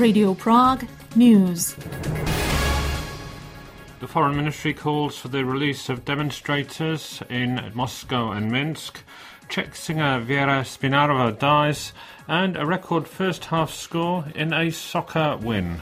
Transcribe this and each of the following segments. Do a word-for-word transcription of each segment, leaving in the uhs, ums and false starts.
Radio Prague News. The Foreign Ministry calls for the release of demonstrators in Moscow and Minsk. Czech singer Vera Spinarova dies, and a record first-half score in a soccer win.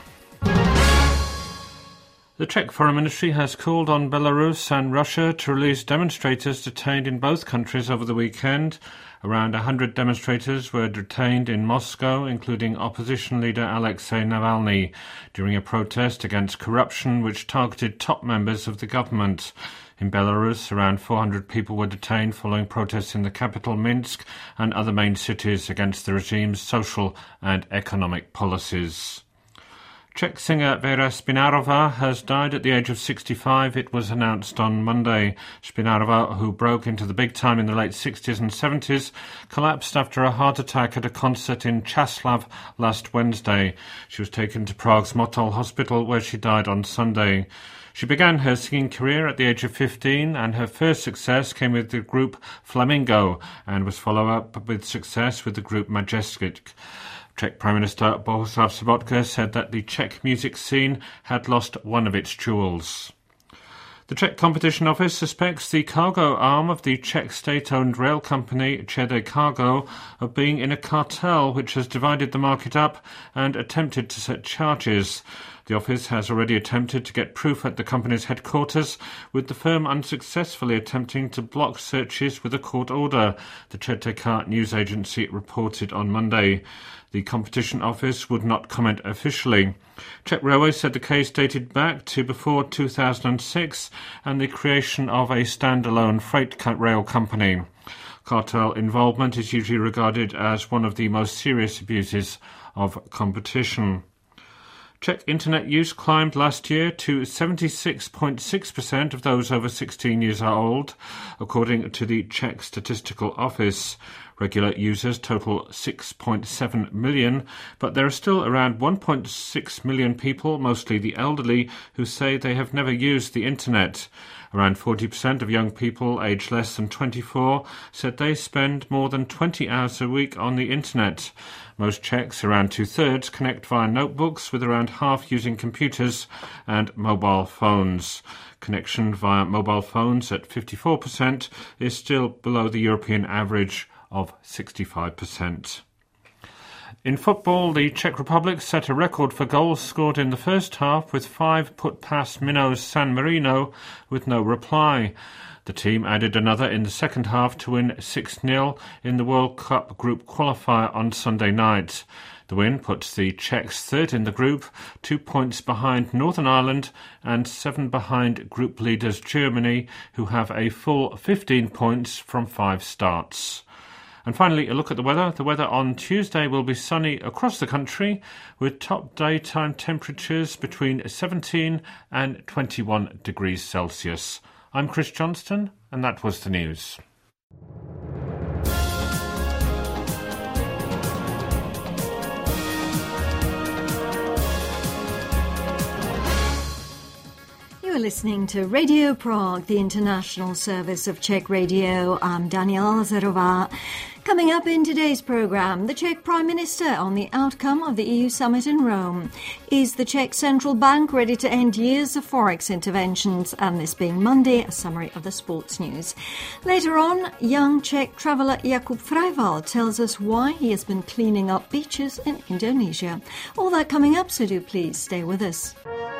The Czech Foreign Ministry has called on Belarus and Russia to release demonstrators detained in both countries over the weekend. Around one hundred demonstrators were detained in Moscow, including opposition leader Alexei Navalny, during a protest against corruption which targeted top members of the government. In Belarus, around four hundred people were detained following protests in the capital Minsk and other main cities against the regime's social and economic policies. Czech singer Vera Spinarova has died at the age of sixty-five, it was announced on Monday. Spinarova, who broke into the big time in the late sixties and seventies, collapsed after a heart attack at a concert in Čáslav last Wednesday. She was taken to Prague's Motol Hospital, where she died on Sunday. She began her singing career at the age of fifteen, and her first success came with the group Flamingo and was followed up with success with the group Majestic. Czech Prime Minister Bohuslav Sobotka said that the Czech music scene had lost one of its jewels. The Czech Competition Office suspects the cargo arm of the Czech state-owned rail company ČD Cargo of being in a cartel which has divided the market up and attempted to set charges. The office has already attempted to get proof at the company's headquarters, with the firm unsuccessfully attempting to block searches with a court order, the ČTK news agency reported on Monday. The Competition Office would not comment officially. Czech Railways said the case dated back to before two thousand six and the creation of a standalone freight rail company. Cartel involvement is usually regarded as one of the most serious abuses of competition. Czech internet use climbed last year to seventy-six point six percent of those over sixteen years old, according to the Czech Statistical Office. Regular users total six point seven million, but there are still around one point six million people, mostly the elderly, who say they have never used the internet. Around forty percent of young people aged less than twenty-four said they spend more than twenty hours a week on the internet. Most Czechs, around two-thirds, connect via notebooks, with around half using computers and mobile phones. Connection via mobile phones at fifty-four percent is still below the European average of sixty-five percent. In football, the Czech Republic set a record for goals scored in the first half, with five put past Mino's San Marino with no reply. The team added another in the second half to win six nil in the World Cup group qualifier on Sunday night. The win puts the Czechs third in the group, two points behind Northern Ireland and seven behind group leaders Germany, who have a full fifteen points from five starts. And finally, a look at the weather. The weather on Tuesday will be sunny across the country, with top daytime temperatures between seventeen and twenty-one degrees Celsius. I'm Chris Johnston, and that was the news. You are listening to Radio Prague, the international service of Czech Radio. I'm Daniela Lazarová. Coming up in today's programme, the Czech Prime Minister on the outcome of the E U summit in Rome. Is the Czech Central Bank ready to end years of forex interventions? And this being Monday, a summary of the sports news. Later on, young Czech traveller Jakub Frejval tells us why he has been cleaning up beaches in Indonesia. All that coming up, so do please stay with us.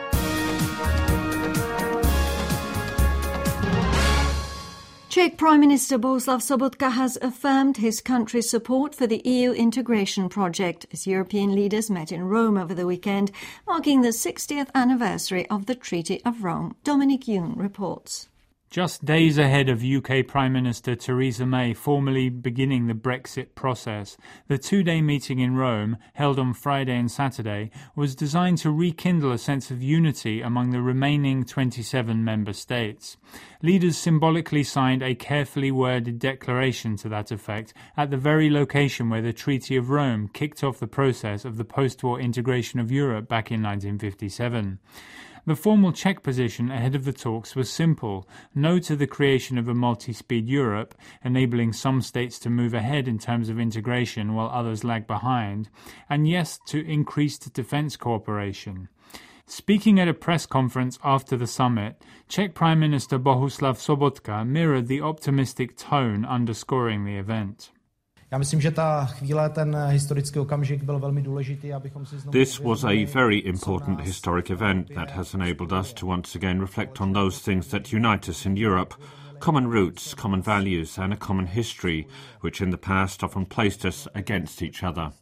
Czech Prime Minister Bohuslav Sobotka has affirmed his country's support for the E U integration project as European leaders met in Rome over the weekend, marking the sixtieth anniversary of the Treaty of Rome. Dominic Yoon reports. Just days ahead of U K Prime Minister Theresa May formally beginning the Brexit process, the two-day meeting in Rome, held on Friday and Saturday, was designed to rekindle a sense of unity among the remaining twenty-seven member states. Leaders symbolically signed a carefully worded declaration to that effect at the very location where the Treaty of Rome kicked off the process of the post-war integration of Europe back in nineteen fifty-seven. The formal Czech position ahead of the talks was simple: no to the creation of a multi-speed Europe, enabling some states to move ahead in terms of integration while others lag behind, and yes to increased defence cooperation. Speaking at a press conference after the summit, Czech Prime Minister Bohuslav Sobotka mirrored the optimistic tone underscoring the event. This was a very important historic event that has enabled us to once again reflect on those things that unite us in Europe: common roots, common values and a common history, which in the past often placed us against each other.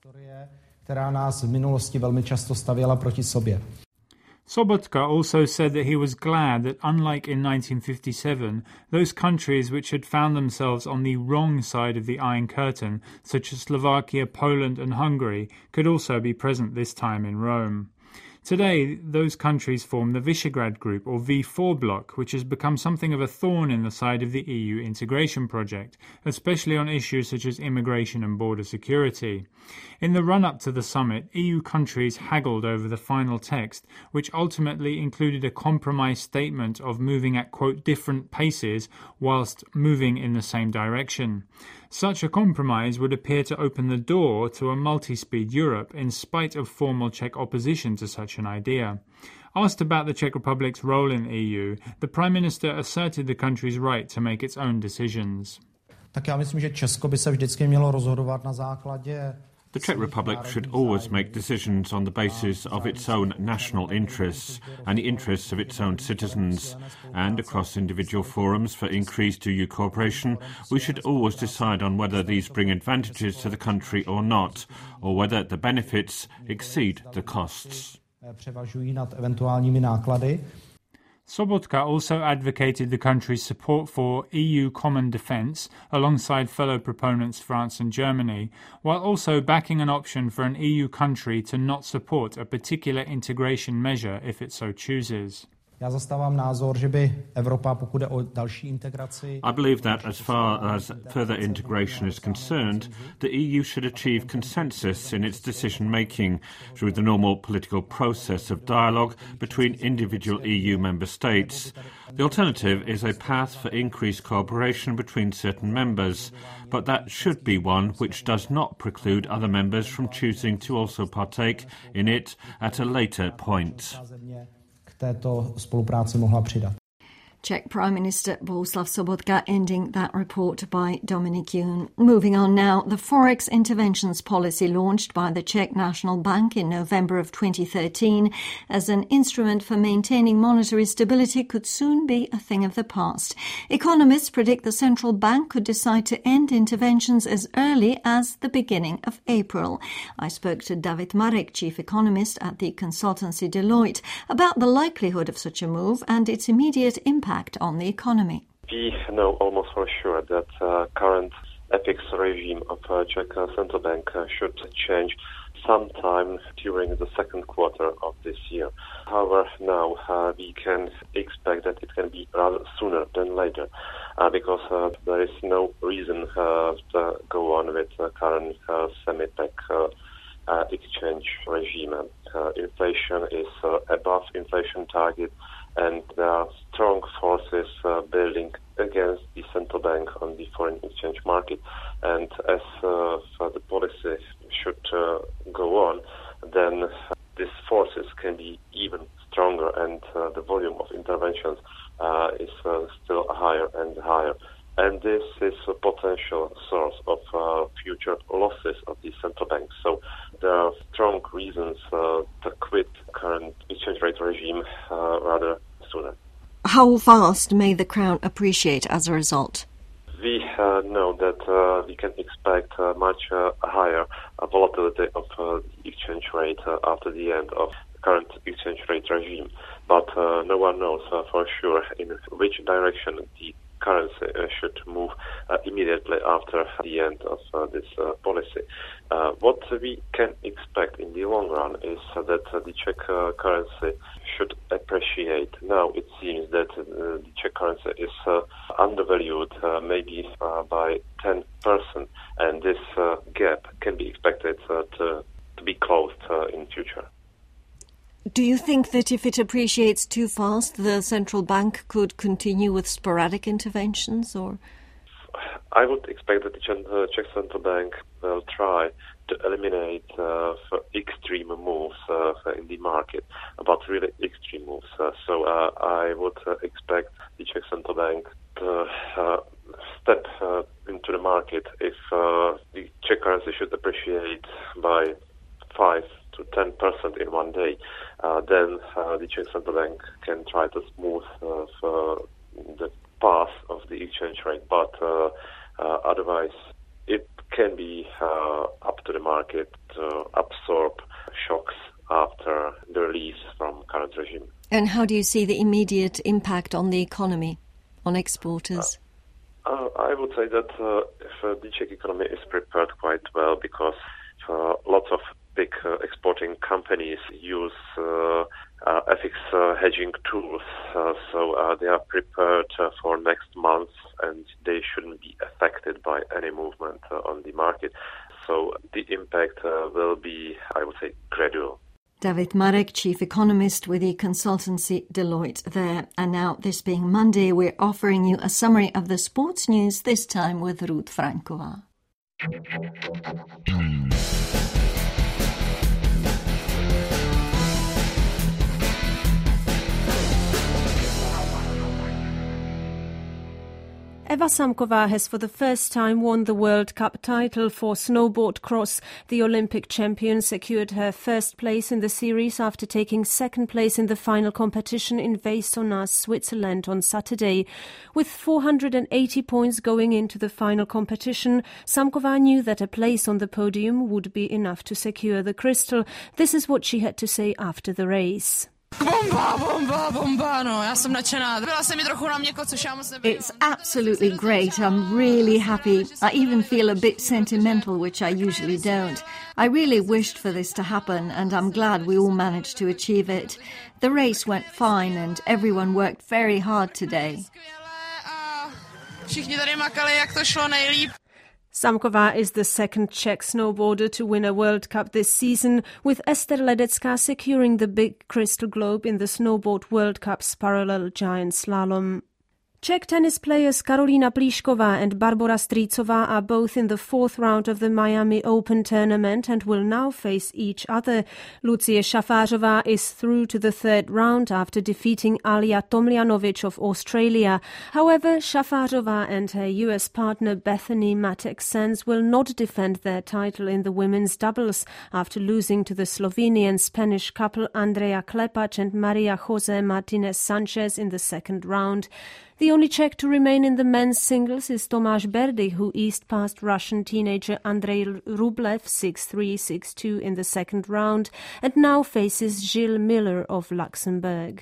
Sobotka also said that he was glad that, unlike in nineteen fifty-seven, those countries which had found themselves on the wrong side of the Iron Curtain, such as Slovakia, Poland and Hungary, could also be present this time in Rome. Today, those countries form the Visegrad Group, or V four bloc, which has become something of a thorn in the side of the E U integration project, especially on issues such as immigration and border security. In the run-up to the summit, E U countries haggled over the final text, which ultimately included a compromise statement of moving at, quote, different paces whilst moving in the same direction. Such a compromise would appear to open the door to a multi-speed Europe in spite of formal Czech opposition to such an idea. Asked about the Czech Republic's role in the E U, the Prime Minister asserted the country's right to make its own decisions. The Czech Republic should always make decisions on the basis of its own national interests and the interests of its own citizens. And across individual forums for increased E U cooperation, we should always decide on whether these bring advantages to the country or not, or whether the benefits exceed the costs. Sobotka also advocated the country's support for E U common defence alongside fellow proponents France and Germany, while also backing an option for an E U country to not support a particular integration measure if it so chooses. I believe that as far as further integration is concerned, the E U should achieve consensus in its decision-making through the normal political process of dialogue between individual E U member states. The alternative is a path for increased cooperation between certain members, but that should be one which does not preclude other members from choosing to also partake in it at a later point. této spolupráci mohla přidat. Czech Prime Minister Bohuslav Sobotka ending that report by Dominic Yoon. Moving on now, the Forex interventions policy launched by the Czech National Bank in November of twenty thirteen as an instrument for maintaining monetary stability could soon be a thing of the past. Economists predict the central bank could decide to end interventions as early as the beginning of April. I spoke to David Marek, chief economist at the consultancy Deloitte, about the likelihood of such a move and its immediate impact on the economy. We know almost for sure that uh, current F X regime of uh, Czech uh, Central Bank uh, should change sometime during the second quarter of this year. However, now uh, we can expect that it can be rather sooner than later uh, because uh, there is no reason uh, to go on with the current uh, semi-peg uh, uh, exchange regime. Uh, inflation is uh, above inflation target, and there are strong forces uh, building against the central bank on the foreign exchange market. And as uh, the policy should uh, go on, then uh, these forces can be even stronger, and uh, the volume of interventions uh, is uh, still higher and higher. And this is a potential source of uh, future losses of the central bank. So there are strong reasons uh, to quit current exchange rate regime uh, rather sooner. How fast may the crown appreciate as a result? We uh, know that uh, we can expect uh, much uh, higher uh, volatility of uh, the exchange rate uh, after the end of the current exchange rate regime. But uh, no one knows uh, for sure in which direction the currency uh, should move uh, immediately after the end of uh, this uh, policy. Uh, what we can expect in the long run is uh, that uh, the Czech uh, currency should appreciate. Now it seems that uh, the Czech currency is uh, undervalued uh, maybe uh, by ten percent, and this uh, gap can be expected uh, to, to be closed uh, in future. Do you think that if it appreciates too fast, the central bank could continue with sporadic interventions, or? I would expect that the Czech Central Bank will try to eliminate uh, for extreme moves uh, in the market, but really extreme moves. Uh, so uh, I would uh, expect the Czech Central Bank to uh, step uh, into the market if uh, the Czech currency should appreciate by five to ten percent in one day. Uh, then uh, the Czech Central Bank can try to smooth uh, for the path of the exchange rate, but uh, uh, otherwise it can be uh, up to the market to absorb shocks after the release from current regime. And how do you see the immediate impact on the economy, on exporters? Uh, uh, I would say that uh, if, uh, the Czech economy is prepared quite well, because uh, lots of big uh, exporting companies use uh, uh, F X uh, hedging tools, uh, so uh, they are prepared uh, for next month, and they shouldn't be affected by any movement uh, on the market. So the impact uh, will be, I would say, gradual. David Marek, chief economist with the consultancy Deloitte there. And now, this being Monday, we're offering you a summary of the sports news, this time with Ruth Franková. Eva Samková has for the first time won the World Cup title for snowboard cross. The Olympic champion secured her first place in the series after taking second place in the final competition in Vaisonnas, Switzerland on Saturday. With four hundred eighty points going into the final competition, Samková knew that a place on the podium would be enough to secure the crystal. This is what she had to say after the race. Bomba, bomba, bomba, no, já jsem nadšená. Byla se mi trochu na měko, což já moc nebyla. It's absolutely great. I'm really happy. I even feel a bit sentimental, which I usually don't. I really wished for this to happen, and I'm glad we all managed to achieve it. The race went fine, and everyone worked very hard today. Všichni tady makali, jak to šlo nejlíp. Samková is the second Czech snowboarder to win a World Cup this season, with Ester Ledecká securing the big crystal globe in the Snowboard World Cup's parallel giant slalom. Czech tennis players Karolína Plíšková and Barbora Strýcová are both in the fourth round of the Miami Open tournament and will now face each other. Lucie Šafářová is through to the third round after defeating Alia Tomljanovic of Australia. However, Šafářová and her U S partner Bethany Matek-Sands will not defend their title in the women's doubles after losing to the Slovenian-Spanish couple Andrea Klepač and Maria Jose Martinez Sanchez in the second round. The only Czech to remain in the men's singles is Tomáš Berdych, who eased past Russian teenager Andrei Rublev six three, six two in the second round and now faces Gilles Miller of Luxembourg.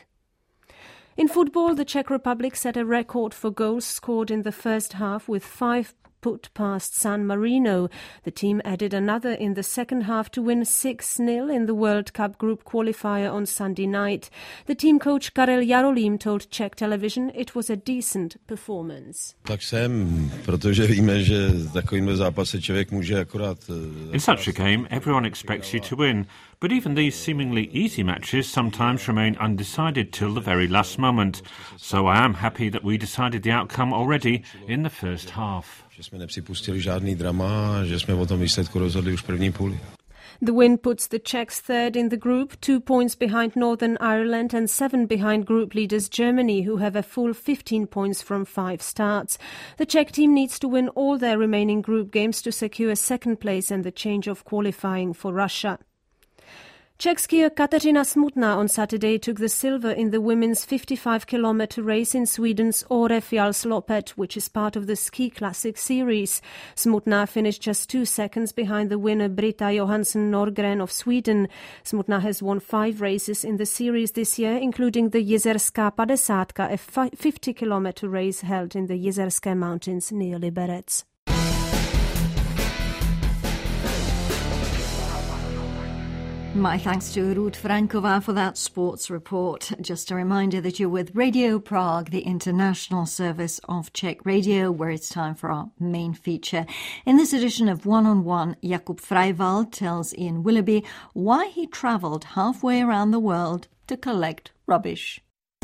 In football, the Czech Republic set a record for goals scored in the first half with five put past San Marino. The team added another in the second half to win six nil in the World Cup group qualifier on Sunday night. The team coach Karel Jarolím told Czech television it was a decent performance. Tak jsem, protože víme, že takovýmhle zápase člověk může akorát. In such a game, everyone expects you to win, but even these seemingly easy matches sometimes remain undecided till the very last moment. So I am happy that we decided the outcome already in the first half. Že jsme nepřipustili žádný drama, že jsme o tom výsledku rozhodli už první půli. The win puts the Czechs third in the group, two points behind Northern Ireland and seven behind group leaders Germany, who have a full fifteen points from five starts. The Czech team needs to win all their remaining group games to secure second place and the change of qualifying for Russia. Czech skier Kateřina Smutná on Saturday took the silver in the women's fifty-five kilometre race in Sweden's Årefjällsloppet, which is part of the Ski Classic series. Smutná finished just two seconds behind the winner Britta Johansson Norgren of Sweden. Smutná has won five races in the series this year, including the Jezerská padesátka, a fifty kilometre race held in the Jezerské mountains near Liberec. My thanks to Ruth Frankova for that sports report. Just a reminder that you're with Radio Prague, the international service of Czech Radio, where it's time for our main feature. In this edition of One on One, Jakub Freiwald tells Ian Willoughby why he travelled halfway around the world to collect rubbish.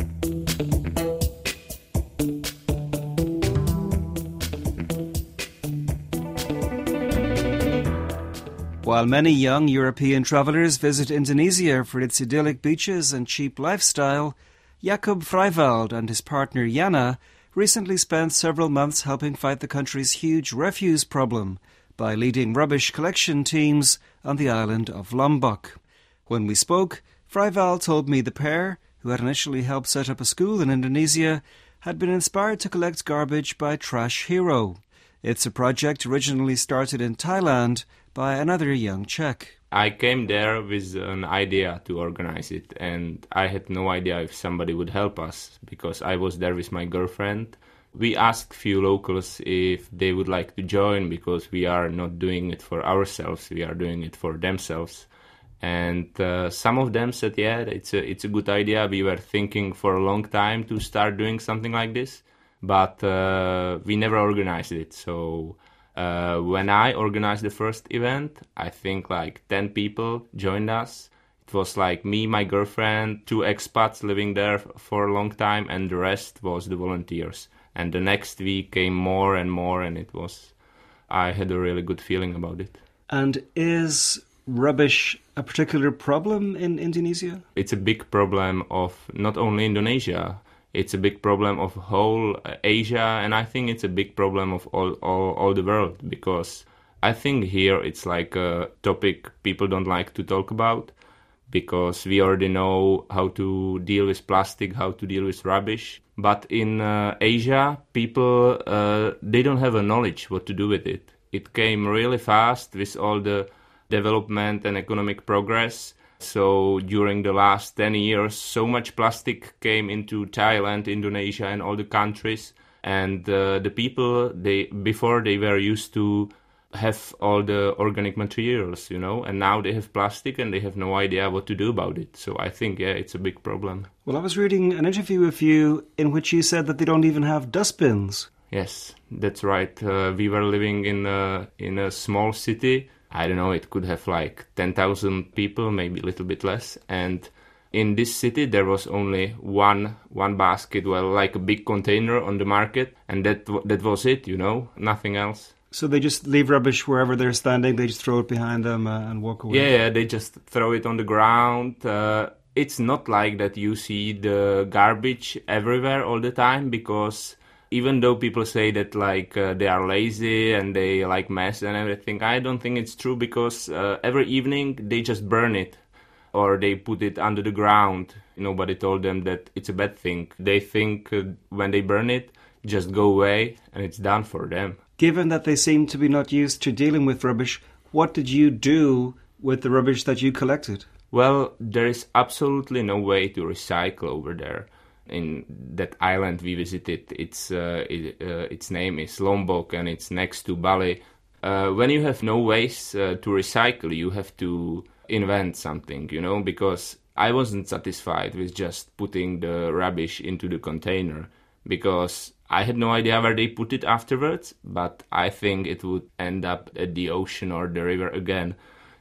While many young European travellers visit Indonesia for its idyllic beaches and cheap lifestyle, Jakub Freiwald and his partner Jana recently spent several months helping fight the country's huge refuse problem by leading rubbish collection teams on the island of Lombok. When we spoke, Freiwald told me the pair, who had initially helped set up a school in Indonesia, had been inspired to collect garbage by Trash Hero. It's a project originally started in Thailand by another young Czech. I came there with an idea to organize it, and I had no idea if somebody would help us because I was there with my girlfriend. We asked few locals if they would like to join because we are not doing it for ourselves, we are doing it for themselves. And uh, some of them said, yeah, it's a, it's a good idea. We were thinking for a long time to start doing something like this, but uh, we never organized it. So uh, when I organized the first event, I think like ten people joined us. It was like me, my girlfriend, two expats living there for a long time, and the rest was the volunteers. And the next week came more and more, and it was, I had a really good feeling about it. And is rubbish a particular problem in Indonesia? It's a big problem of not only Indonesia. It's a big problem of whole Asia, and I think it's a big problem of all, all, all the world, because I think here it's like a topic people don't like to talk about, because we already know how to deal with plastic, how to deal with rubbish. But in uh, Asia, people, uh, they don't have a knowledge what to do with it. It came really fast with all the development and economic progress. So during the last ten years, so much plastic came into Thailand, Indonesia, and all the countries. And uh, the people, they before they were used to have all the organic materials, you know, and now they have plastic and they have no idea what to do about it. So I think, yeah, it's a big problem. Well, I was reading an interview with you in which you said that they don't even have dustbins. Yes, that's right. Uh, we were living in a, in a small city. I don't know, it could have like ten thousand people, maybe a little bit less. And in this city, there was only one one basket, well, like a big container on the market. And that that was it, you know, nothing else. So they just leave rubbish wherever they're standing, they just throw it behind them uh, and walk away? Yeah, yeah, they just throw it on the ground. Uh, it's not like that you see the garbage everywhere all the time, because even though people say that like uh, they are lazy and they like mess and everything, I don't think it's true, because uh, every evening they just burn it or they put it under the ground. Nobody told them that it's a bad thing. They think uh, when they burn it, just go away and it's done for them. Given that they seem to be not used to dealing with rubbish, what did you do with the rubbish that you collected? Well, there is absolutely no way to recycle over there. In that island we visited, it's uh, it, uh, its name is Lombok and it's next to Bali. Uh, when you have no ways uh, to recycle, you have to invent something, you know, because I wasn't satisfied with just putting the rubbish into the container, because I had no idea where they put it afterwards, but I think it would end up at the ocean or the river again.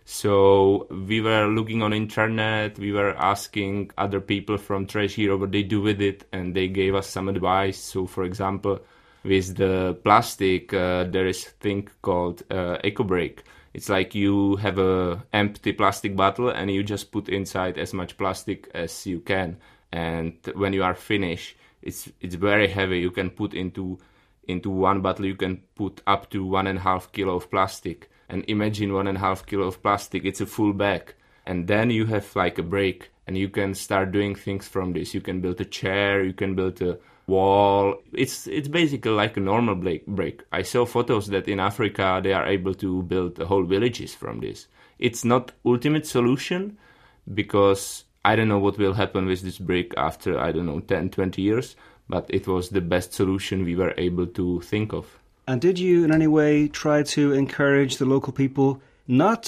So we were looking on internet, we were asking other people from Trash Hero what they do with it, and they gave us some advice. So for example, with the plastic, uh, there is a thing called uh, EcoBreak. It's like you have a empty plastic bottle and you just put inside as much plastic as you can. And when you are finished, it's it's very heavy. You can put into into one bottle, you can put up to one and a half kilo of plastic. And imagine one and a half kilo of plastic, it's a full bag. And then you have like a break and you can start doing things from this. You can build a chair, you can build a wall. It's it's basically like a normal break. I saw photos that in Africa they are able to build whole villages from this. It's not ultimate solution, because I don't know what will happen with this brick after, I don't know, ten, twenty years, but it was the best solution we were able to think of. And did you in any way try to encourage the local people not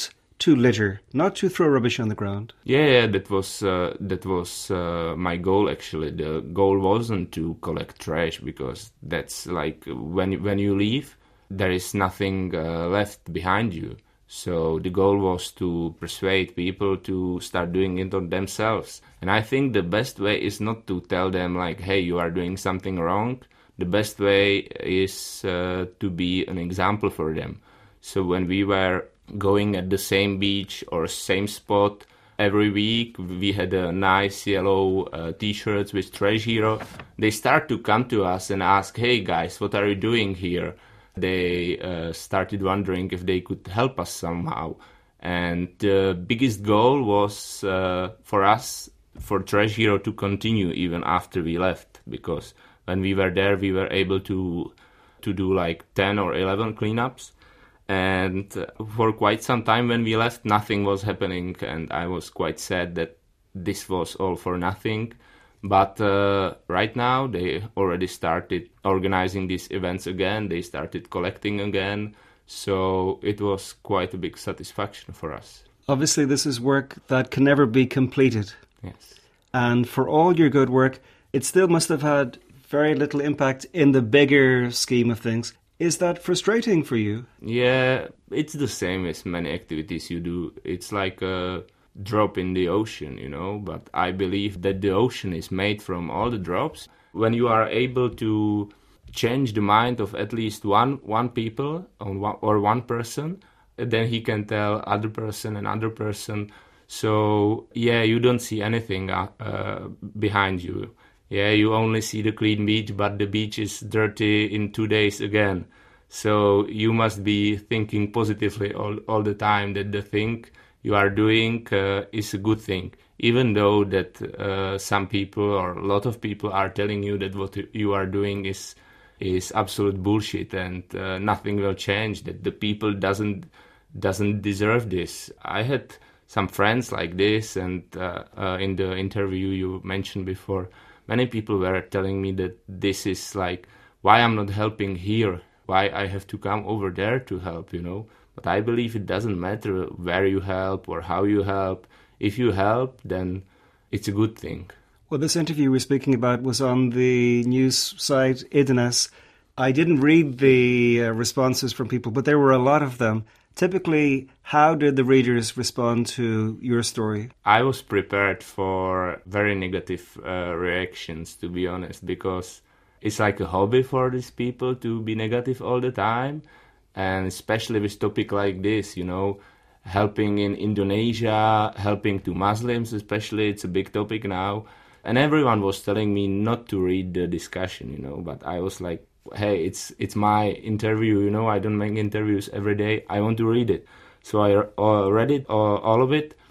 to litter, not to throw rubbish on the ground. Yeah, yeah that was uh, that was uh, my goal actually. The goal wasn't to collect trash, because that's like when when you leave, there is nothing uh, left behind you. So the goal was to persuade people to start doing it on themselves. And I think the best way is not to tell them like, hey, you are doing something wrong. The best way is uh, to be an example for them. So when we were going at the same beach or same spot every week, we had a nice yellow uh, t-shirts with Trash Hero. They start to come to us and ask, hey guys, what are you doing here? They uh, started wondering if they could help us somehow. And the biggest goal was uh, for us, for Trash Hero to continue even after we left, because when we were there, we were able to to do like ten or eleven cleanups. And for quite some time when we left, nothing was happening, and I was quite sad that this was all for nothing. But uh, right now, they already started organizing these events again. They started collecting again. So it was quite a big satisfaction for us. Obviously, this is work that can never be completed. Yes. And for all your good work, it still must have had very little impact in the bigger scheme of things. Is that frustrating for you? Yeah, it's the same as many activities you do. It's like a drop in the ocean, you know, but I believe that the ocean is made from all the drops. When you are able to change the mind of at least one one people or one person, then he can tell other person and other person. So yeah, you don't see anything uh, uh, behind you. Yeah, you only see the clean beach, but the beach is dirty in two days again. So you must be thinking positively all, all the time that the thing you are doing uh, is a good thing, even though that uh, some people or a lot of people are telling you that what you are doing is is absolute bullshit and uh, nothing will change, that the people doesn't doesn't deserve this. I had some friends like this, and uh, uh, in the interview you mentioned before, many people were telling me that this is like, why I'm not helping here, why I have to come over there to help, you know. But I believe it doesn't matter where you help or how you help. If you help, then it's a good thing. Well, this interview we're speaking about was on the news site Idones. I didn't read the uh, responses from people, but there were a lot of them. Typically, how did the readers respond to your story? I was prepared for very negative uh, reactions, to be honest, because it's like a hobby for these people to be negative all the time. And especially with topic like this, you know, helping in Indonesia, helping to Muslims especially, it's a big topic now. And everyone was telling me not to read the discussion, you know, but I was like, hey, it's it's my interview, you know, I don't make interviews every day, I want to read it. So I uh, read it, uh, all of it,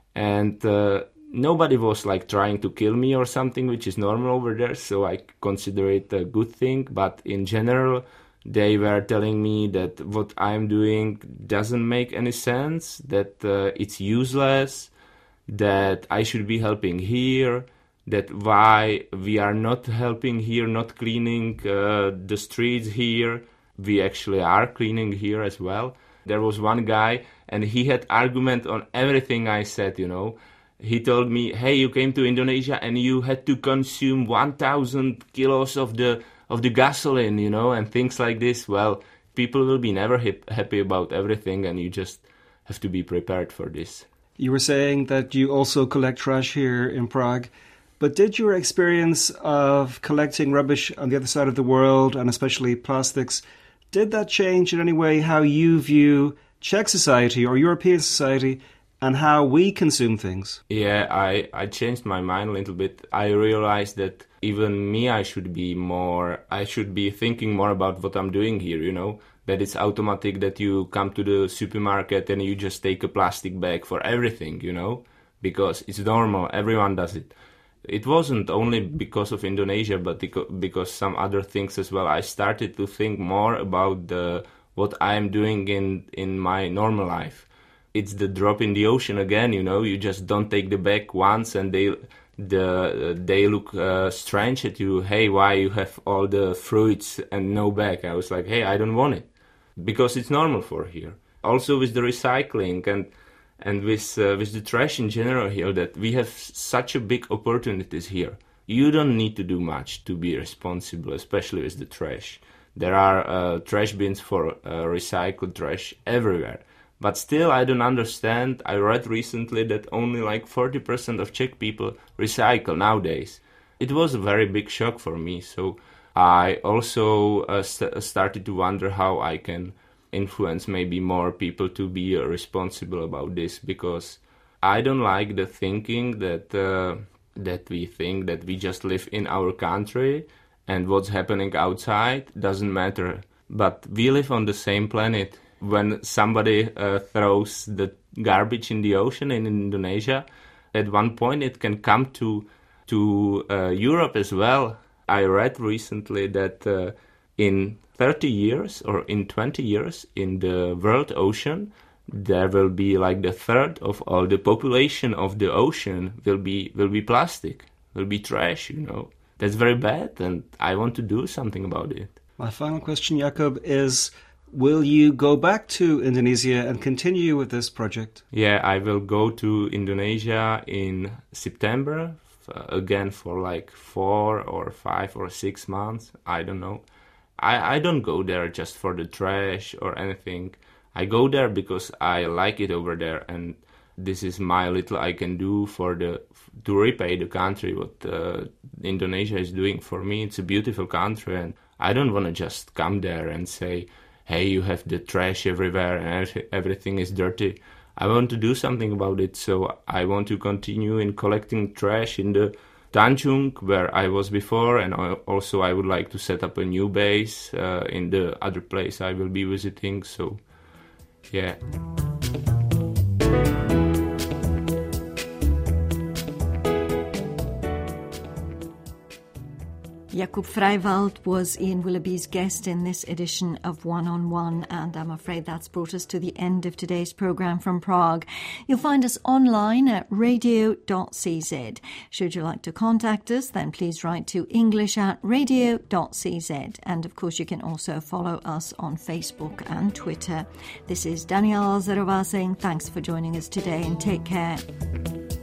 and uh, nobody was like trying to kill me or something, which is normal over there, so I consider it a good thing. But in general, they were telling me that what I'm doing doesn't make any sense, that uh, it's useless, that I should be helping here, that why we are not helping here, not cleaning uh, the streets here. We actually are cleaning here as well. There was one guy, and he had argument on everything I said, you know. He told me, hey, you came to Indonesia and you had to consume one thousand kilos of the of the gasoline, you know, and things like this. Well, people will be never hip, happy about everything, and you just have to be prepared for this. You were saying that you also collect trash here in Prague, but did your experience of collecting rubbish on the other side of the world, and especially plastics, did that change in any way how you view Czech society or European society and how we consume things? Yeah, I, I changed my mind a little bit. I realized that even me, I should be more, I should be thinking more about what I'm doing here, you know, that it's automatic that you come to the supermarket and you just take a plastic bag for everything, you know, because it's normal, everyone does it. It wasn't only because of Indonesia, but because some other things as well. I started to think more about the, what I'm doing in, in my normal life. It's the drop in the ocean again, you know. You just don't take the bag once and they the they look uh, strange at you. Hey, why you have all the fruits and no bag? I was like, hey, I don't want it. Because it's normal for here. Also with the recycling, and and with uh, with the trash in general here, that we have such a big opportunities here. You don't need to do much to be responsible, especially with the trash. There are uh, trash bins for uh, recycled trash everywhere. But still, I don't understand. I read recently that only like forty percent of Czech people recycle nowadays. It was a very big shock for me. So I also uh, st- started to wonder how I can influence maybe more people to be uh, responsible about this, because I don't like the thinking that uh, that we think that we just live in our country and what's happening outside doesn't matter. But we live on the same planet. When somebody uh, throws the garbage in the ocean in Indonesia, at one point it can come to to uh, Europe as well. I read recently that uh, in thirty years or in twenty years in the world ocean, there will be like the third of all the population of the ocean will be will be plastic, will be trash, you know. That's very bad, and I want to do something about it. My final question, Jakub, is will you go back to Indonesia and continue with this project? Yeah, I will go to Indonesia in September, uh, again for like four or five or six months. I don't know. I, I don't go there just for the trash or anything. I go there because I like it over there, and this is my little I can do for the to repay the country what uh, Indonesia is doing for me. It's a beautiful country, and I don't want to just come there and say, hey, you have the trash everywhere and everything is dirty. I want to do something about it, so I want to continue in collecting trash in the Tanjung, where I was before, and also I would like to set up a new base uh, in the other place I will be visiting, so yeah. Jakub Freiwald was Ian Willoughby's guest in this edition of One on One, and I'm afraid that's brought us to the end of today's programme from Prague. You'll find us online at radio dot c z. Should you like to contact us, then please write to english at radio dot c z. And of course, you can also follow us on Facebook and Twitter. This is Daniela Alzerová saying thanks for joining us today and take care.